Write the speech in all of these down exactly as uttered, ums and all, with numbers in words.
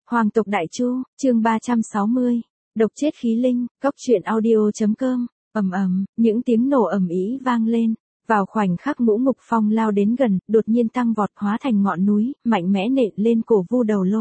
Hoàng tộc Đại Chu, chương ba trăm sáu mươi, độc chết khí linh, góc truyện audio.com, ầm ầm, những tiếng nổ ầm ĩ vang lên, vào khoảnh khắc Ngũ Ngục Phong lao đến gần, đột nhiên tăng vọt hóa thành ngọn núi, mạnh mẽ nện lên cổ Vu Đầu Lô.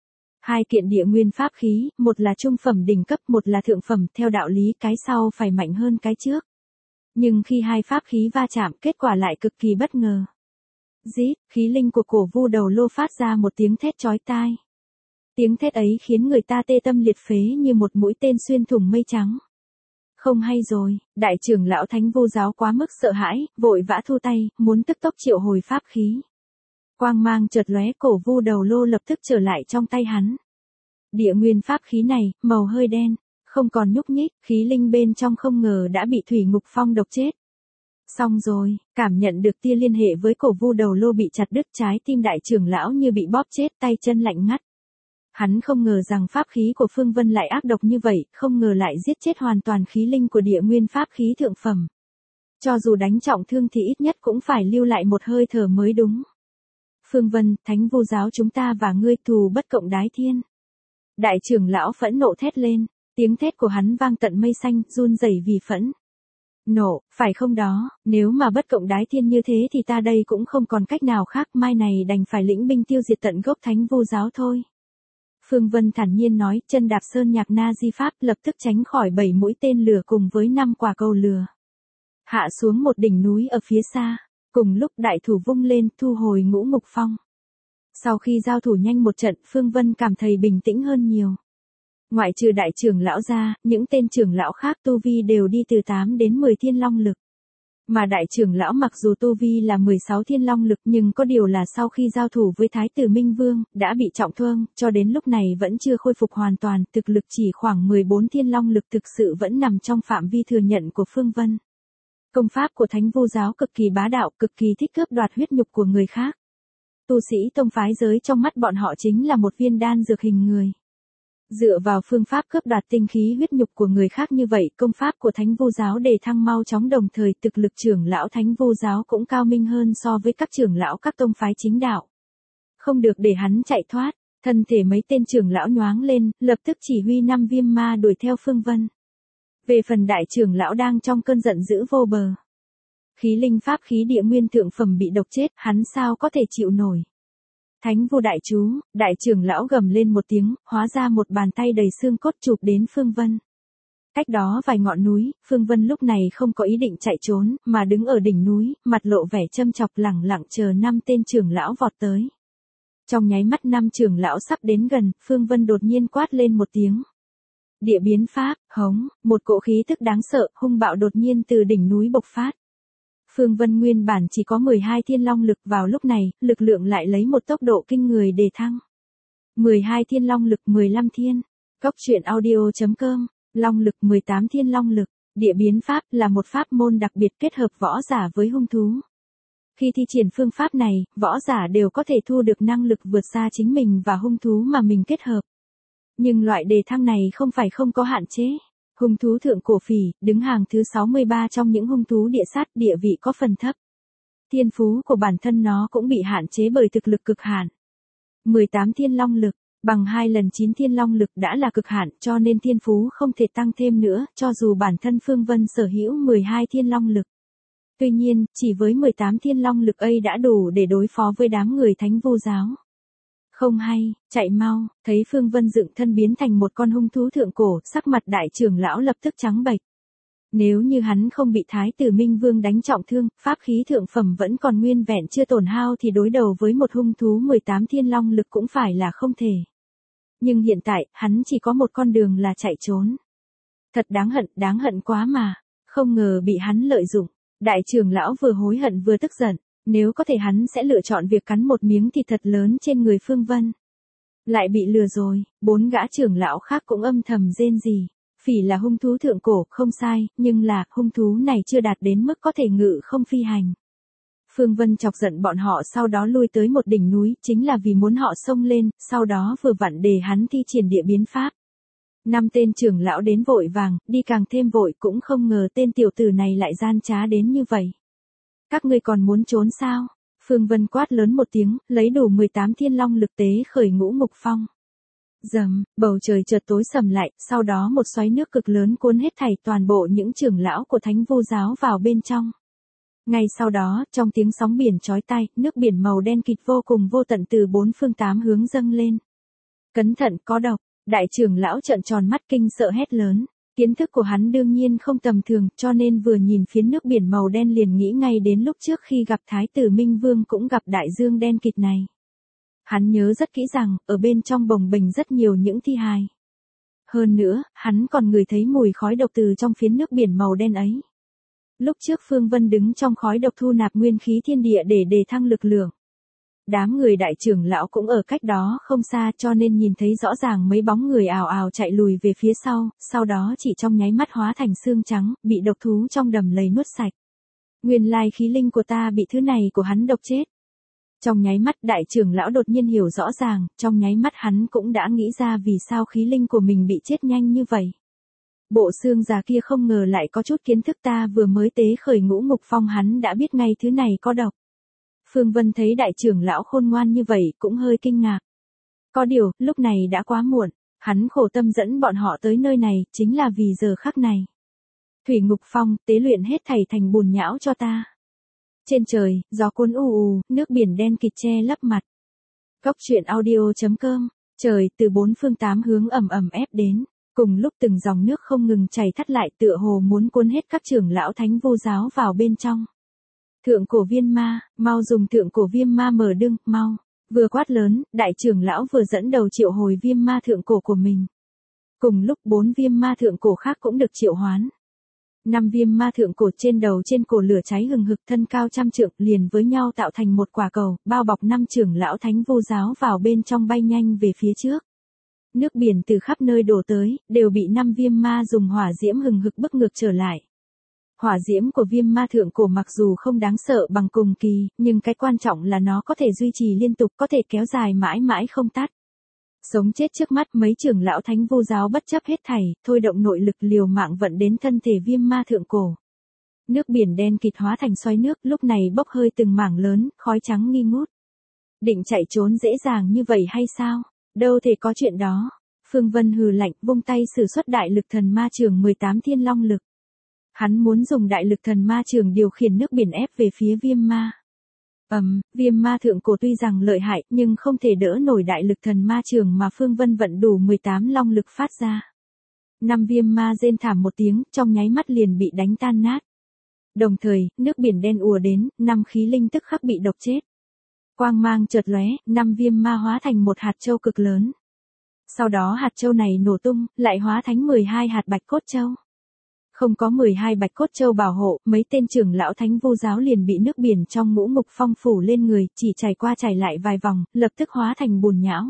Hai kiện địa nguyên pháp khí, một là trung phẩm đỉnh cấp, một là thượng phẩm, theo đạo lý cái sau phải mạnh hơn cái trước. Nhưng khi hai pháp khí va chạm, kết quả lại cực kỳ bất ngờ. Rít, khí linh của cổ Vu Đầu Lô phát ra một tiếng thét chói tai. Tiếng thét ấy khiến người ta tê tâm liệt phế như một mũi tên xuyên thủng mây trắng. Không hay rồi, đại trưởng lão Thánh Vu giáo quá mức sợ hãi, vội vã thu tay, muốn tức tốc triệu hồi pháp khí. Quang mang chợt lóe, cổ Vu Đầu Lô lập tức trở lại trong tay hắn. Địa nguyên pháp khí này, màu hơi đen, không còn nhúc nhích, khí linh bên trong không ngờ đã bị Thủy Ngục Phong độc chết. Xong rồi, cảm nhận được tia liên hệ với cổ Vu Đầu Lô bị chặt đứt, trái tim đại trưởng lão như bị bóp chết, tay chân lạnh ngắt. Hắn không ngờ rằng pháp khí của Phương Vân lại ác độc như vậy, không ngờ lại giết chết hoàn toàn khí linh của địa nguyên pháp khí thượng phẩm. Cho dù đánh trọng thương thì ít nhất cũng phải lưu lại một hơi thở mới đúng. Phương Vân, Thánh Vu giáo chúng ta và ngươi thù bất cộng đái thiên. Đại trưởng lão phẫn nộ thét lên, tiếng thét của hắn vang tận mây xanh, run rẩy vì phẫn nộ, phải không đó, nếu mà bất cộng đái thiên như thế thì ta đây cũng không còn cách nào khác, mai này đành phải lĩnh binh tiêu diệt tận gốc Thánh Vu giáo thôi. Phương Vân thản nhiên nói, chân đạp sơn nhạc na di pháp, lập tức tránh khỏi bảy mũi tên lửa cùng với năm quả cầu lửa. Hạ xuống một đỉnh núi ở phía xa, cùng lúc đại thủ vung lên, thu hồi Ngũ Ngục Phong. Sau khi giao thủ nhanh một trận, Phương Vân cảm thấy bình tĩnh hơn nhiều. Ngoại trừ đại trưởng lão ra, những tên trưởng lão khác tu vi đều đi từ tám đến mười thiên long lực. Mà đại trưởng lão mặc dù tu vi là mười sáu thiên long lực, nhưng có điều là sau khi giao thủ với Thái tử Minh Vương, đã bị trọng thương, cho đến lúc này vẫn chưa khôi phục hoàn toàn, thực lực chỉ khoảng mười bốn thiên long lực, thực sự vẫn nằm trong phạm vi thừa nhận của Phương Vân. Công pháp của Thánh Vu giáo cực kỳ bá đạo, cực kỳ thích cướp đoạt huyết nhục của người khác. Tu sĩ tông phái giới trong mắt bọn họ chính là một viên đan dược hình người. Dựa vào phương pháp cướp đoạt tinh khí huyết nhục của người khác như vậy, công pháp của Thánh Vu giáo đề thăng mau chóng, đồng thời thực lực trưởng lão Thánh Vu giáo cũng cao minh hơn so với các trưởng lão các tông phái chính đạo. Không được để hắn chạy thoát, thân thể mấy tên trưởng lão nhoáng lên, lập tức chỉ huy năm viêm ma đuổi theo Phương Vân. Về phần đại trưởng lão đang trong cơn giận dữ vô bờ. Khí linh pháp khí địa nguyên thượng phẩm bị độc chết, hắn sao có thể chịu nổi. Thánh Vu đại chú, đại trưởng lão gầm lên một tiếng, hóa ra một bàn tay đầy xương cốt chụp đến Phương Vân. Cách đó vài ngọn núi, Phương Vân lúc này không có ý định chạy trốn, mà đứng ở đỉnh núi, mặt lộ vẻ châm chọc, lẳng lặng chờ năm tên trưởng lão vọt tới. Trong nháy mắt năm trưởng lão sắp đến gần, Phương Vân đột nhiên quát lên một tiếng. Địa biến pháp, hống, một cỗ khí tức đáng sợ, hung bạo đột nhiên từ đỉnh núi bộc phát. Phương Vân nguyên bản chỉ có mười hai thiên long lực, vào lúc này, lực lượng lại lấy một tốc độ kinh người đề thăng. mười hai thiên long lực, mười lăm thiên. Góc truyện audio.com, long lực mười tám thiên long lực, địa biến pháp là một pháp môn đặc biệt kết hợp võ giả với hung thú. Khi thi triển phương pháp này, võ giả đều có thể thu được năng lực vượt xa chính mình và hung thú mà mình kết hợp. Nhưng loại đề thăng này không phải không có hạn chế. Hung thú thượng cổ phỉ, đứng hàng thứ sáu mươi ba trong những hung thú địa sát, địa vị có phần thấp. Thiên phú của bản thân nó cũng bị hạn chế bởi thực lực cực hạn. mười tám thiên long lực, bằng hai lần chín thiên long lực đã là cực hạn, cho nên thiên phú không thể tăng thêm nữa, cho dù bản thân Phương Vân sở hữu mười hai thiên long lực. Tuy nhiên, chỉ với mười tám thiên long lực ấy đã đủ để đối phó với đám người Thánh Vu giáo. Không hay, chạy mau, thấy Phương Vân dựng thân biến thành một con hung thú thượng cổ, sắc mặt đại trưởng lão lập tức trắng bệch. Nếu như hắn không bị Thái tử Minh Vương đánh trọng thương, pháp khí thượng phẩm vẫn còn nguyên vẹn chưa tổn hao thì đối đầu với một hung thú mười tám thiên long lực cũng phải là không thể. Nhưng hiện tại, hắn chỉ có một con đường là chạy trốn. Thật đáng hận, đáng hận quá mà, không ngờ bị hắn lợi dụng. Đại trưởng lão vừa hối hận vừa tức giận. Nếu có thể hắn sẽ lựa chọn việc cắn một miếng thịt thật lớn trên người Phương Vân. Lại bị lừa rồi, bốn gã trưởng lão khác cũng âm thầm rên rỉ. Phỉ là hung thú thượng cổ, không sai, nhưng là, hung thú này chưa đạt đến mức có thể ngự không phi hành. Phương Vân chọc giận bọn họ, sau đó lui tới một đỉnh núi, chính là vì muốn họ xông lên, sau đó vừa vặn để hắn thi triển địa biến pháp. Năm tên trưởng lão đến vội vàng, đi càng thêm vội, cũng không ngờ tên tiểu tử này lại gian trá đến như vậy. Các ngươi còn muốn trốn sao? Phương Vân quát lớn một tiếng, lấy đủ mười tám thiên long lực tế khởi Ngũ Ngục Phong. Rầm, bầu trời chợt tối sầm lại, sau đó một xoáy nước cực lớn cuốn hết thảy toàn bộ những trưởng lão của Thánh Vu giáo vào bên trong. Ngay sau đó, trong tiếng sóng biển chói tai, nước biển màu đen kịt vô cùng vô tận từ bốn phương tám hướng dâng lên. Cẩn thận, có độc, đại trưởng lão trợn tròn mắt kinh sợ hét lớn. Kiến thức của hắn đương nhiên không tầm thường, cho nên vừa nhìn phiến nước biển màu đen liền nghĩ ngay đến lúc trước khi gặp Thái tử Minh Vương cũng gặp đại dương đen kịt này. Hắn nhớ rất kỹ rằng, ở bên trong bồng bềnh rất nhiều những thi hài. Hơn nữa, hắn còn ngửi thấy mùi khói độc từ trong phiến nước biển màu đen ấy. Lúc trước Phương Vân đứng trong khói độc thu nạp nguyên khí thiên địa để đề thăng lực lượng. Đám người đại trưởng lão cũng ở cách đó không xa cho nên nhìn thấy rõ ràng mấy bóng người ào ào chạy lùi về phía sau, sau đó chỉ trong nháy mắt hóa thành xương trắng, bị độc thú trong đầm lầy nuốt sạch. Nguyên lai khí linh của ta bị thứ này của hắn độc chết. Trong nháy mắt đại trưởng lão đột nhiên hiểu rõ ràng, trong nháy mắt hắn cũng đã nghĩ ra vì sao khí linh của mình bị chết nhanh như vậy. Bộ xương già kia không ngờ lại có chút kiến thức ta vừa mới tế khởi ngũ mục phong, hắn đã biết ngay thứ này có độc. Phương Vân thấy đại trưởng lão khôn ngoan như vậy cũng hơi kinh ngạc. Có điều, lúc này đã quá muộn, hắn khổ tâm dẫn bọn họ tới nơi này, chính là vì giờ khắc này. Thủy ngục phong, tế luyện hết thảy thành bùn nhão cho ta. Trên trời, gió cuốn ù ù, nước biển đen kịt che lấp mặt. Góc truyện audio chấm com, trời từ bốn phương tám hướng ầm ầm ép đến, cùng lúc từng dòng nước không ngừng chảy thắt lại tựa hồ muốn cuốn hết các trưởng lão Thánh Vu giáo vào bên trong. Thượng cổ viên ma, mau dùng thượng cổ viêm ma mở đưng, mau. Vừa quát lớn, đại trưởng lão vừa dẫn đầu triệu hồi viêm ma thượng cổ của mình. Cùng lúc bốn viêm ma thượng cổ khác cũng được triệu hoán. Năm viêm ma thượng cổ trên đầu trên cổ lửa cháy hừng hực thân cao trăm trượng liền với nhau tạo thành một quả cầu, bao bọc năm trưởng lão Thánh Vu giáo vào bên trong bay nhanh về phía trước. Nước biển từ khắp nơi đổ tới, đều bị năm viêm ma dùng hỏa diễm hừng hực bức ngược trở lại. Hỏa diễm của viêm ma thượng cổ mặc dù không đáng sợ bằng cùng kỳ, nhưng cái quan trọng là nó có thể duy trì liên tục, có thể kéo dài mãi mãi không tắt. Sống chết trước mắt mấy trưởng lão Thánh Vu giáo bất chấp hết thảy, thôi động nội lực liều mạng vận đến thân thể viêm ma thượng cổ. Nước biển đen kịt hóa thành xoáy nước, lúc này bốc hơi từng mảng lớn, khói trắng nghi ngút. Định chạy trốn dễ dàng như vậy hay sao? Đâu thể có chuyện đó. Phương Vân hừ lạnh, vung tay sử xuất đại lực thần ma trường mười tám thiên long lực. Hắn muốn dùng đại lực thần ma trường điều khiển nước biển ép về phía viêm ma. Ầm, um, viêm ma thượng cổ tuy rằng lợi hại nhưng không thể đỡ nổi đại lực thần ma trường mà Phương Vân vận đủ mười tám long lực phát ra. Năm viêm ma rên thảm một tiếng, trong nháy mắt liền bị đánh tan nát. Đồng thời, nước biển đen ùa đến, năm khí linh tức khắc bị độc chết. Quang mang chợt lóe, năm viêm ma hóa thành một hạt châu cực lớn. Sau đó hạt châu này nổ tung, lại hóa thành mười hai hạt bạch cốt châu. Không có mười hai bạch cốt châu bảo hộ, mấy tên trưởng lão Thánh Vu giáo liền bị nước biển trong ngũ mục phong phủ lên người, chỉ chảy qua chảy lại vài vòng, lập tức hóa thành bùn nhão.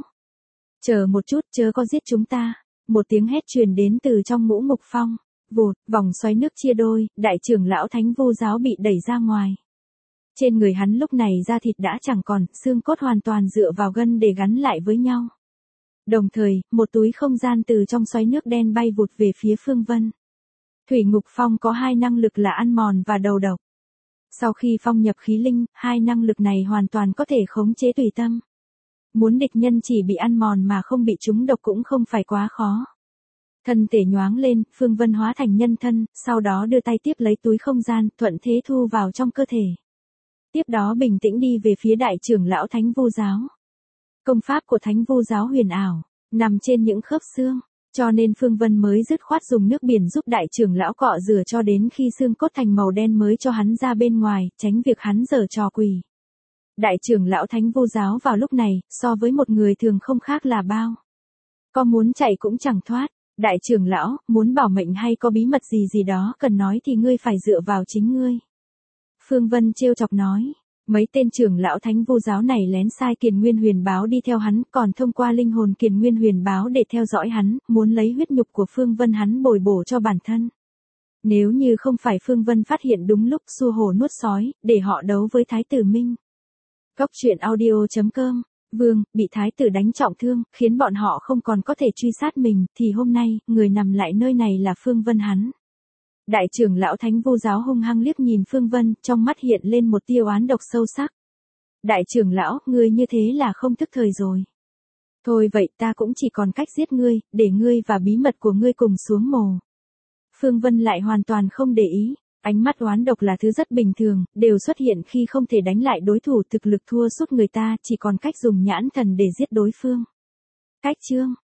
Chờ một chút, chớ có giết chúng ta. Một tiếng hét truyền đến từ trong ngũ mục phong. Vụt, vòng xoáy nước chia đôi, đại trưởng lão Thánh Vu giáo bị đẩy ra ngoài. Trên người hắn lúc này da thịt đã chẳng còn, xương cốt hoàn toàn dựa vào gân để gắn lại với nhau. Đồng thời, một túi không gian từ trong xoáy nước đen bay vụt về phía Phương Vân. Thủy ngục phong có hai năng lực là ăn mòn và đầu độc. Sau khi phong nhập khí linh, hai năng lực này hoàn toàn có thể khống chế tùy tâm. Muốn địch nhân chỉ bị ăn mòn mà không bị trúng độc cũng không phải quá khó. Thân thể nhoáng lên, Phương Vân hóa thành nhân thân, sau đó đưa tay tiếp lấy túi không gian, thuận thế thu vào trong cơ thể. Tiếp đó bình tĩnh đi về phía đại trưởng lão Thánh Vu giáo. Công pháp của Thánh Vu giáo huyền ảo, nằm trên những khớp xương. Cho nên Phương Vân mới dứt khoát dùng nước biển giúp đại trưởng lão cọ rửa cho đến khi xương cốt thành màu đen mới cho hắn ra bên ngoài, tránh việc hắn giở trò quỷ. Đại trưởng lão Thánh Vu giáo vào lúc này, so với một người thường không khác là bao. Có muốn chạy cũng chẳng thoát. Đại trưởng lão, muốn bảo mệnh hay có bí mật gì gì đó cần nói thì ngươi phải dựa vào chính ngươi. Phương Vân trêu chọc nói. Mấy tên trưởng lão Thánh Vu giáo này lén sai Kiền Nguyên Huyền Báo đi theo hắn, còn thông qua linh hồn Kiền Nguyên Huyền Báo để theo dõi hắn, muốn lấy huyết nhục của Phương Vân hắn bồi bổ cho bản thân. Nếu như không phải Phương Vân phát hiện đúng lúc xua hổ nuốt sói, để họ đấu với Thái tử Minh. Góc truyện audio chấm com, Vương, bị Thái tử đánh trọng thương, khiến bọn họ không còn có thể truy sát mình, thì hôm nay, người nằm lại nơi này là Phương Vân hắn. Đại trưởng lão Thánh Vu giáo hung hăng liếc nhìn Phương Vân, trong mắt hiện lên một tia oán độc sâu sắc. Đại trưởng lão, ngươi như thế là không thức thời rồi. Thôi vậy ta cũng chỉ còn cách giết ngươi, để ngươi và bí mật của ngươi cùng xuống mồ. Phương Vân lại hoàn toàn không để ý, ánh mắt oán độc là thứ rất bình thường, đều xuất hiện khi không thể đánh lại đối thủ thực lực thua sút người ta, chỉ còn cách dùng nhãn thần để giết đối phương. Cách chương